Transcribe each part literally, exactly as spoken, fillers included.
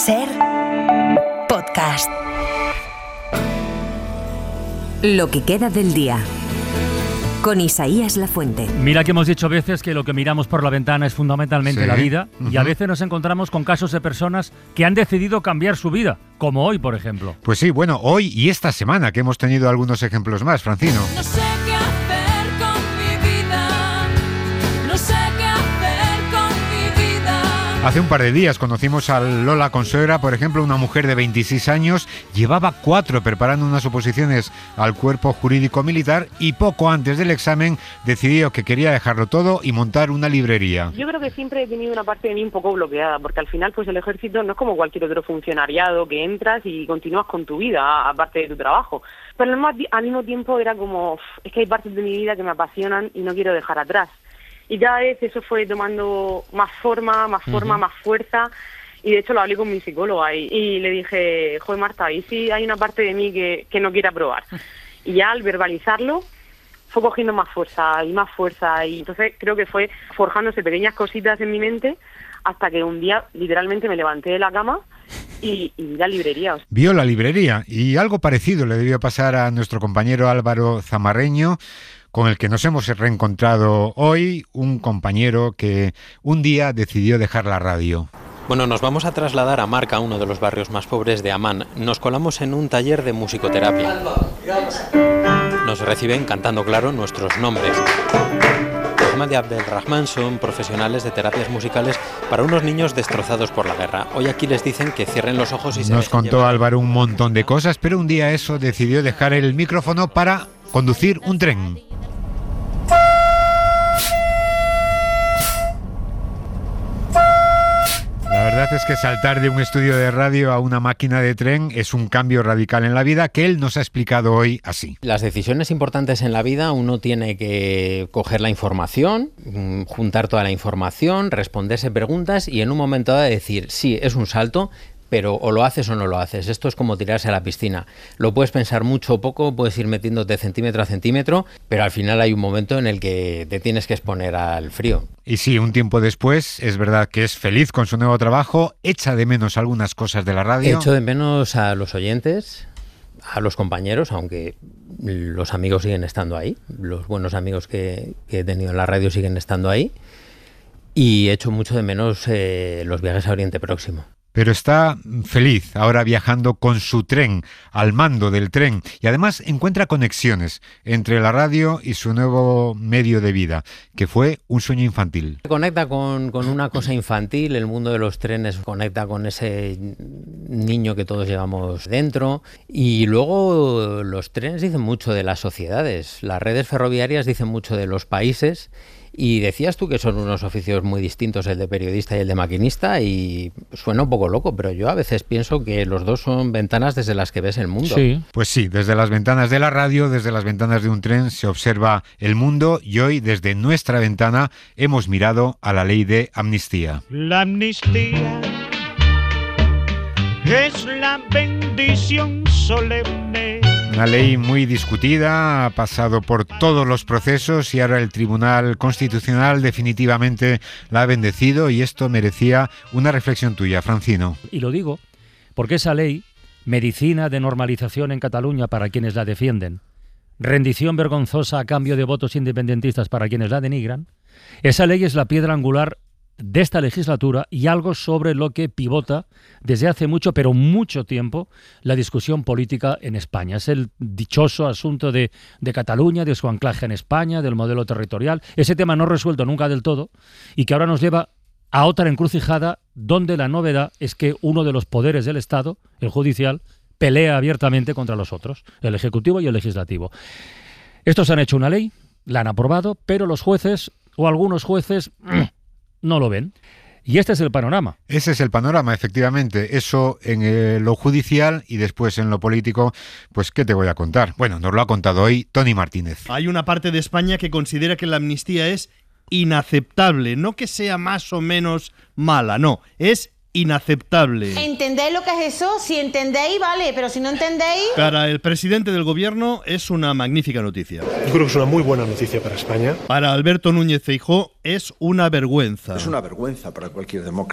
Ser podcast. Lo que queda del día. Con Isaías Lafuente. Mira que hemos dicho a veces que lo que miramos por la ventana es fundamentalmente Sí. la vida, Uh-huh. y a veces nos encontramos con casos de personas que han decidido cambiar su vida, como hoy, por ejemplo. Pues sí, bueno, hoy y esta semana que hemos tenido algunos ejemplos más, Francino. No sé qué hacer con mi vida, no sé qué hacer con mi vida. Hace un par de días conocimos a Lola Consuegra, por ejemplo, una mujer de veintiséis años, llevaba cuatro preparando unas oposiciones al cuerpo jurídico militar y poco antes del examen decidió que quería dejarlo todo y montar una librería. Yo creo que siempre he tenido una parte de mí un poco bloqueada, porque al final pues el ejército no es como cualquier otro funcionariado que entras y continúas con tu vida, aparte de tu trabajo. Pero al mismo- al mismo tiempo era como, uf, es que hay partes de mi vida que me apasionan y no quiero dejar atrás. Y cada vez eso fue tomando más forma, más forma, uh-huh. más fuerza. Y de hecho lo hablé con mi psicóloga y, y le dije, joder Marta, ¿y si hay una parte de mí que, que no quiera probar? Y ya al verbalizarlo fue cogiendo más fuerza y más fuerza, y entonces creo que fue forjándose pequeñas cositas en mi mente hasta que un día literalmente me levanté de la cama y, y vi la librería. O sea, Vio la librería y algo parecido le debió pasar a nuestro compañero Álvaro Zamarreño, con el que nos hemos reencontrado hoy, un compañero que un día decidió dejar la radio. Bueno, nos vamos a trasladar a Marca, uno de los barrios más pobres de Amán. Nos colamos en un taller de musicoterapia. Nos reciben cantando claro nuestros nombres. Ahmad y Abdelrahman son profesionales de terapias musicales para unos niños destrozados por la guerra. Hoy aquí les dicen que cierren los ojos y se Nos dejen contó llevar. Álvaro un montón de cosas, pero un día eso decidió dejar el micrófono para conducir un tren. La verdad es que saltar de un estudio de radio a una máquina de tren es un cambio radical en la vida que él nos ha explicado hoy así. Las decisiones importantes en la vida, uno tiene que coger la información, mm, juntar toda la información, responderse preguntas y en un momento dado decir, sí, es un salto, pero o lo haces o no lo haces. Esto es como tirarse a la piscina. Lo puedes pensar mucho o poco, puedes ir metiéndote centímetro a centímetro, pero al final hay un momento en el que te tienes que exponer al frío. Y sí, un tiempo después, es verdad que es feliz con su nuevo trabajo, echa de menos algunas cosas de la radio. Echo de menos a los oyentes, a los compañeros, aunque los amigos siguen estando ahí, los buenos amigos que, que he tenido en la radio siguen estando ahí, y echo mucho de menos eh, los viajes a Oriente Próximo. Pero está feliz ahora viajando con su tren, al mando del tren, y además encuentra conexiones entre la radio y su nuevo medio de vida, que fue un sueño infantil. Conecta con, con una cosa infantil, el mundo de los trenes conecta con ese niño que todos llevamos dentro, y luego los trenes dicen mucho de las sociedades, las redes ferroviarias dicen mucho de los países. Y decías tú que son unos oficios muy distintos, el de periodista y el de maquinista, y suena un poco loco, pero yo a veces pienso que los dos son ventanas desde las que ves el mundo. Sí. Pues sí, desde las ventanas de la radio, desde las ventanas de un tren se observa el mundo y hoy desde nuestra ventana hemos mirado a la ley de amnistía. La amnistía es la bendición solemne. Una ley muy discutida, ha pasado por todos los procesos y ahora el Tribunal Constitucional definitivamente la ha bendecido y esto merecía una reflexión tuya, Francino. Y lo digo porque esa ley, medicina de normalización en Cataluña para quienes la defienden, rendición vergonzosa a cambio de votos independentistas para quienes la denigran, esa ley es la piedra angular de esta legislatura y algo sobre lo que pivota desde hace mucho, pero mucho tiempo, la discusión política en España. Es el dichoso asunto de, de Cataluña, de su anclaje en España, del modelo territorial, ese tema no resuelto nunca del todo y que ahora nos lleva a otra encrucijada donde la novedad es que uno de los poderes del Estado, el judicial, pelea abiertamente contra los otros, el ejecutivo y el legislativo. Estos han hecho una ley, la han aprobado, pero los jueces o algunos jueces no lo ven. Y este es el panorama. Ese es el panorama, efectivamente. Eso en eh, lo judicial y después en lo político, pues ¿qué te voy a contar? Bueno, nos lo ha contado hoy Tony Martínez. Hay una parte de España que considera que la amnistía es inaceptable, no que sea más o menos mala, no, es inaceptable. ¿Entendéis lo que es eso? Si entendéis, vale, pero si no entendéis... Para el presidente del gobierno es una magnífica noticia. Yo creo que es una muy buena noticia para España. Para Alberto Núñez Feijóo es una vergüenza. Es una vergüenza para cualquier demócrata.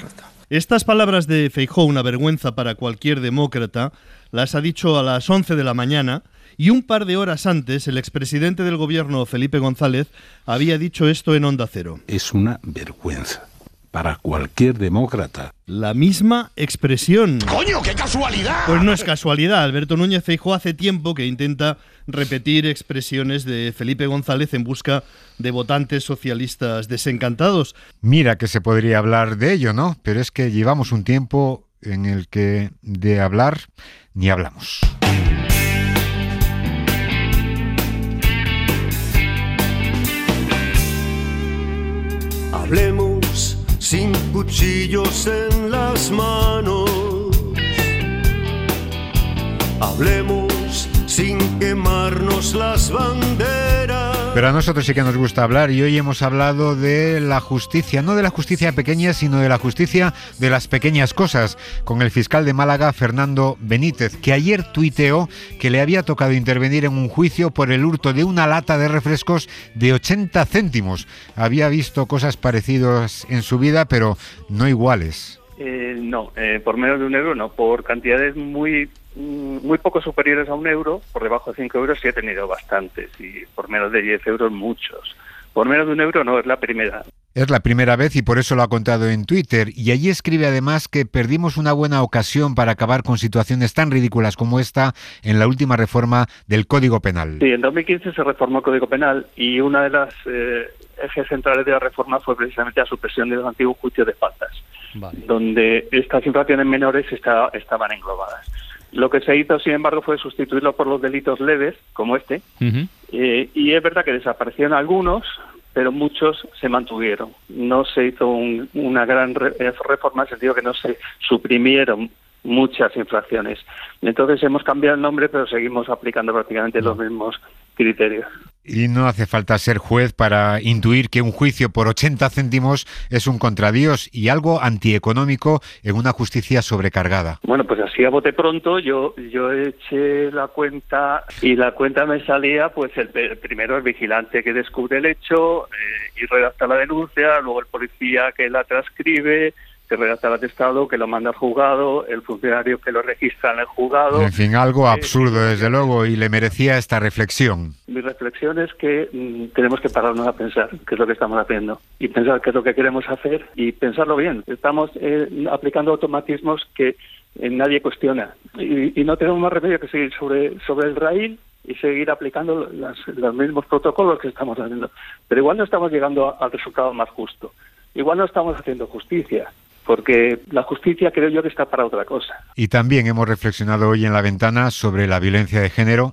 Estas palabras de Feijóo, una vergüenza para cualquier demócrata, las ha dicho a las once de la mañana y un par de horas antes el expresidente del gobierno, Felipe González, había dicho esto en Onda Cero. Es una vergüenza para cualquier demócrata. La misma expresión. ¡Coño, qué casualidad! Pues no es casualidad. Alberto Núñez Feijóo hace tiempo que intenta repetir expresiones de Felipe González en busca de votantes socialistas desencantados. Mira que se podría hablar de ello, ¿no? Pero es que llevamos un tiempo en el que de hablar ni hablamos. Hablemos sin cuchillos en las manos. Hablemos sin quemarnos las banderas. Pero a nosotros sí que nos gusta hablar y hoy hemos hablado de la justicia, no de la justicia pequeña, sino de la justicia de las pequeñas cosas, con el fiscal de Málaga, Fernando Benítez, que ayer tuiteó que le había tocado intervenir en un juicio por el hurto de una lata de refrescos de ochenta céntimos. Había visto cosas parecidas en su vida, pero no iguales. Eh, no, eh, por menos de un euro no, por cantidades muy muy poco superiores a un euro, por debajo de cinco euros sí he tenido bastantes, y por menos de diez euros muchos. Por menos de un euro no, es la primera. Es la primera vez y por eso lo ha contado en Twitter. Y allí escribe además que perdimos una buena ocasión para acabar con situaciones tan ridículas como esta en la última reforma del Código Penal. Sí, en dos mil quince se reformó el Código Penal y una de las eh, ejes centrales de la reforma fue precisamente la supresión de los antiguos juicios de faltas, vale, donde estas infracciones menores está, estaban englobadas. Lo que se hizo, sin embargo, fue sustituirlo por los delitos leves, como este, uh-huh. eh, y es verdad que desaparecieron algunos, pero muchos se mantuvieron. No se hizo un, una gran re- reforma en el sentido que no se suprimieron muchas infracciones. Entonces hemos cambiado el nombre, pero seguimos aplicando prácticamente los mismos criterios. Y no hace falta ser juez para intuir que un juicio por ochenta céntimos es un contradios y algo antieconómico en una justicia sobrecargada. Bueno, pues así a bote pronto yo yo eché la cuenta y la cuenta me salía, pues el, el primero el vigilante que descubre el hecho eh, y redacta la denuncia, luego el policía que la transcribe, que redacta el atestado, que lo manda al juzgado, el funcionario que lo registra en el juzgado. En fin, algo absurdo, eh, desde luego, y le merecía esta reflexión. Mi reflexión es que mmm, tenemos que pararnos a pensar qué es lo que estamos haciendo y pensar qué es lo que queremos hacer y pensarlo bien. Estamos eh, aplicando automatismos que eh, nadie cuestiona y, y no tenemos más remedio que seguir sobre, sobre el raíl y seguir aplicando las, los mismos protocolos que estamos haciendo. Pero igual no estamos llegando al resultado más justo. Igual no estamos haciendo justicia, porque la justicia creo yo que está para otra cosa. Y también hemos reflexionado hoy en La Ventana sobre la violencia de género.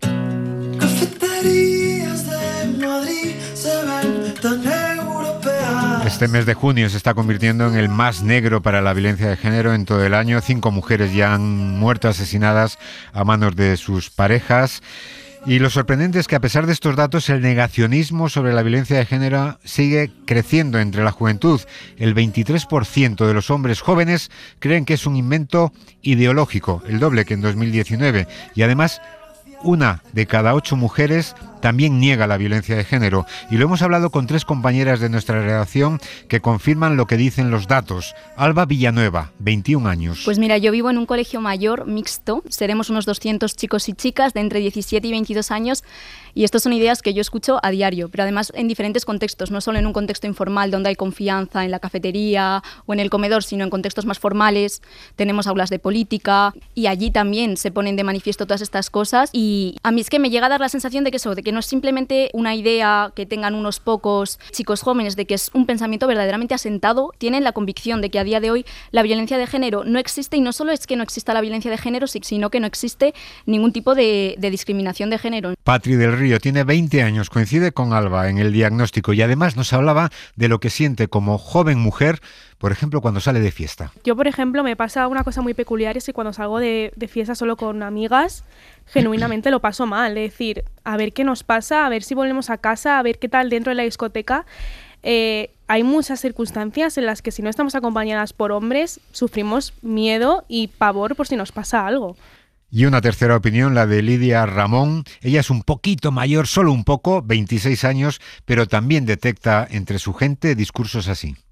Cafeterías de Madrid se ven tan europeas. Este mes de junio se está convirtiendo en el más negro para la violencia de género en todo el año. Cinco mujeres ya han muerto asesinadas a manos de sus parejas. Y lo sorprendente es que a pesar de estos datos, el negacionismo sobre la violencia de género sigue creciendo entre la juventud. El veintitrés por ciento de los hombres jóvenes creen que es un invento ideológico, el doble que en dos mil diecinueve. Y además, una de cada ocho mujeres también niega la violencia de género. Y lo hemos hablado con tres compañeras de nuestra redacción que confirman lo que dicen los datos. Alba Villanueva, veintiún años. Pues mira, yo vivo en un colegio mayor mixto. Seremos unos doscientos chicos y chicas de entre diecisiete y veintidós años. Y estas son ideas que yo escucho a diario, pero además en diferentes contextos, no solo en un contexto informal donde hay confianza en la cafetería o en el comedor, sino en contextos más formales. Tenemos aulas de política y allí también se ponen de manifiesto todas estas cosas. Y a mí es que me llega a dar la sensación de que eso, de que no es simplemente una idea que tengan unos pocos chicos jóvenes, de que es un pensamiento verdaderamente asentado. Tienen la convicción de que a día de hoy la violencia de género no existe, y no solo es que no exista la violencia de género, sino que no existe ningún tipo de, de discriminación de género. Patri del Río tiene veinte años, coincide con Alba en el diagnóstico y además nos hablaba de lo que siente como joven mujer, por ejemplo, cuando sale de fiesta. Yo, por ejemplo, me pasa una cosa muy peculiar, es que cuando salgo de, de fiesta solo con amigas, genuinamente lo paso mal. Es decir, a ver qué nos pasa, a ver si volvemos a casa, a ver qué tal dentro de la discoteca. Eh, hay muchas circunstancias en las que si no estamos acompañadas por hombres, sufrimos miedo y pavor por si nos pasa algo. Y una tercera opinión, la de Lidia Ramón. Ella es un poquito mayor, solo un poco, veintiséis años, pero también detecta entre su gente discursos así.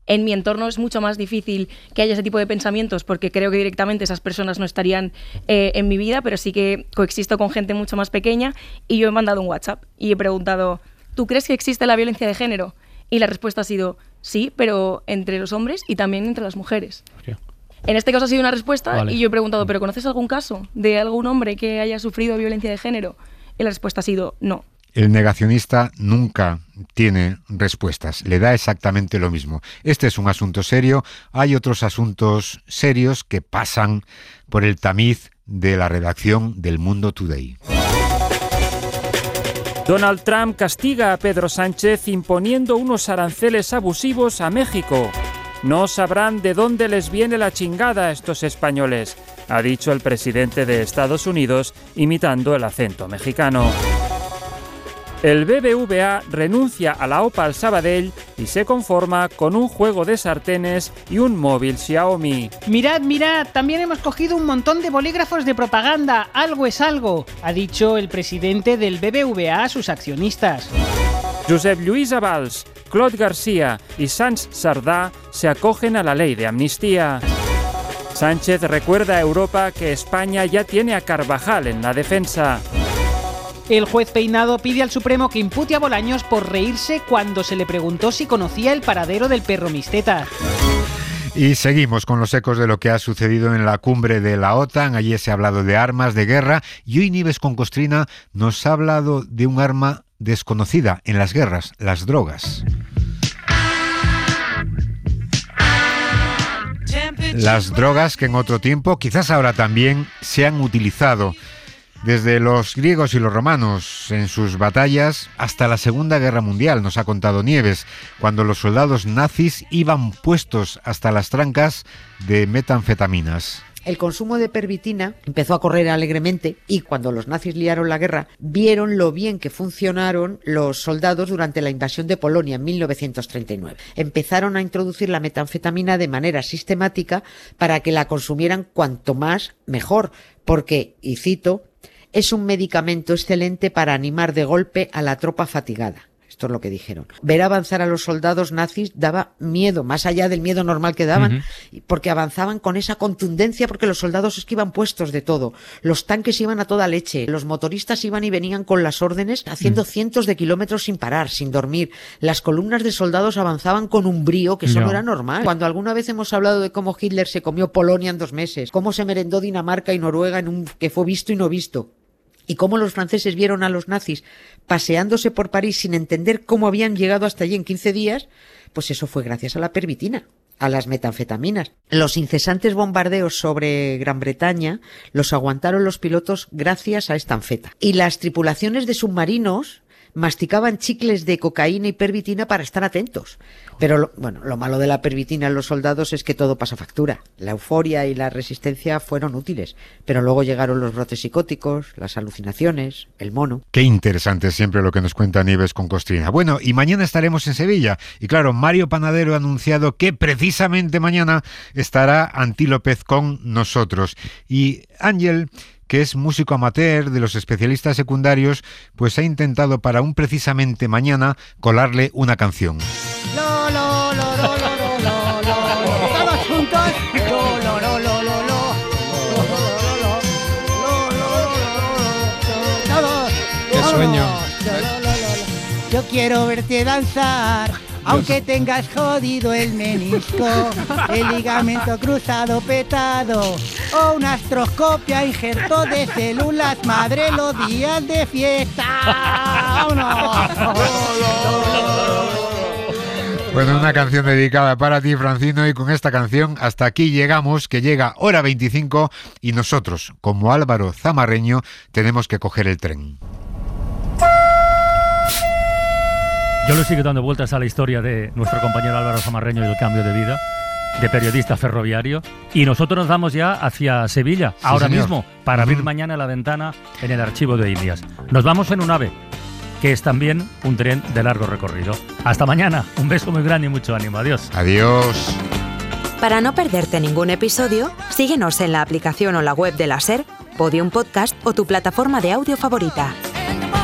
En mi entorno es mucho más difícil que haya ese tipo de pensamientos porque creo que directamente esas personas no estarían eh, en mi vida, pero sí que coexisto con gente mucho más pequeña y yo he mandado un WhatsApp y he preguntado, ¿tú crees que existe la violencia de género? Y la respuesta ha sido, sí, pero entre los hombres y también entre las mujeres. Hostia. En este caso ha sido una respuesta vale. y yo he preguntado, ¿pero conoces algún caso de algún hombre que haya sufrido violencia de género? Y la respuesta ha sido, no. El negacionista nunca tiene respuestas, le da exactamente lo mismo. Este es un asunto serio, hay otros asuntos serios que pasan por el tamiz de la redacción del Mundo Today. Donald Trump castiga a Pedro Sánchez imponiendo unos aranceles abusivos a México. No sabrán de dónde les viene la chingada a estos españoles, ha dicho el presidente de Estados Unidos, imitando el acento mexicano. El B B V A renuncia a la Opal Sabadell y se conforma con un juego de sartenes y un móvil Xiaomi. Mirad, mirad, también hemos cogido un montón de bolígrafos de propaganda, algo es algo, ha dicho el presidente del B B V A a sus accionistas. Josep Lluís Avals, Claude García y Sans Sardá se acogen a la ley de amnistía. Sánchez recuerda a Europa que España ya tiene a Carvajal en la defensa. El juez Peinado pide al Supremo que impute a Bolaños por reírse cuando se le preguntó si conocía el paradero del perro Misteta. Y seguimos con los ecos de lo que ha sucedido en la cumbre de la OTAN. Allí se ha hablado de armas de guerra y hoy Nieves con Costrina nos ha hablado de un arma desconocida en las guerras, las drogas. Las drogas que en otro tiempo, quizás ahora también, se han utilizado desde los griegos y los romanos en sus batallas hasta la Segunda Guerra Mundial, nos ha contado Nieves, cuando los soldados nazis iban puestos hasta las trancas de metanfetaminas. El consumo de pervitina empezó a correr alegremente y cuando los nazis liaron la guerra, vieron lo bien que funcionaron los soldados durante la invasión de Polonia en mil novecientos treinta y nueve. Empezaron a introducir la metanfetamina de manera sistemática para que la consumieran cuanto más mejor, porque, y cito, es un medicamento excelente para animar de golpe a la tropa fatigada. Esto es lo que dijeron. Ver avanzar a los soldados nazis daba miedo, más allá del miedo normal que daban, uh-huh. porque avanzaban con esa contundencia, porque los soldados es que iban puestos de todo. Los tanques iban a toda leche, los motoristas iban y venían con las órdenes, haciendo uh-huh. cientos de kilómetros sin parar, sin dormir. Las columnas de soldados avanzaban con un brío que eso no, no era normal. Cuando alguna vez hemos hablado de cómo Hitler se comió Polonia en dos meses, cómo se merendó Dinamarca y Noruega en un que fue visto y no visto, y cómo los franceses vieron a los nazis paseándose por París sin entender cómo habían llegado hasta allí en quince días, pues eso fue gracias a la pervitina, a las metanfetaminas. Los incesantes bombardeos sobre Gran Bretaña los aguantaron los pilotos gracias a esta anfeta. Y las tripulaciones de submarinos masticaban chicles de cocaína y pervitina para estar atentos. Pero, lo, bueno, lo malo de la pervitina en los soldados es que todo pasa factura. La euforia y la resistencia fueron útiles, pero luego llegaron los brotes psicóticos, las alucinaciones, el mono. Qué interesante siempre lo que nos cuenta Nieves con Costrina. Bueno, y mañana estaremos en Sevilla. Y claro, Mario Panadero ha anunciado que precisamente mañana estará Antí López con nosotros. Y Ángel, que es músico amateur de los especialistas secundarios, pues ha intentado para un precisamente mañana colarle una canción. Lo, lo, lo, lo, lo, lo, lo, todos juntos. Lo, lo, lo, lo, lo, lo, todos. Qué sueño. Yo quiero verte danzar. Aunque tengas jodido el menisco, el ligamento cruzado petado o una astroscopia, injerto de células madre los días de fiesta. ¡Vámonos! Bueno, una canción dedicada para ti, Francino, y con esta canción hasta aquí llegamos, que llega hora veinticinco y nosotros, como Álvaro Zamarreño, tenemos que coger el tren. Yo le sigo dando vueltas a la historia de nuestro compañero Álvaro Zamarreño y el cambio de vida, de periodista ferroviario, y nosotros nos vamos ya hacia Sevilla, sí, ahora señor. mismo, para abrir uh-huh. mañana la ventana en el archivo de Indias. Nos vamos en un AVE, que es también un tren de largo recorrido. Hasta mañana, un beso muy grande y mucho ánimo. Adiós. Adiós. Para no perderte ningún episodio, síguenos en la aplicación o la web de la SER, Podium Podcast o tu plataforma de audio favorita.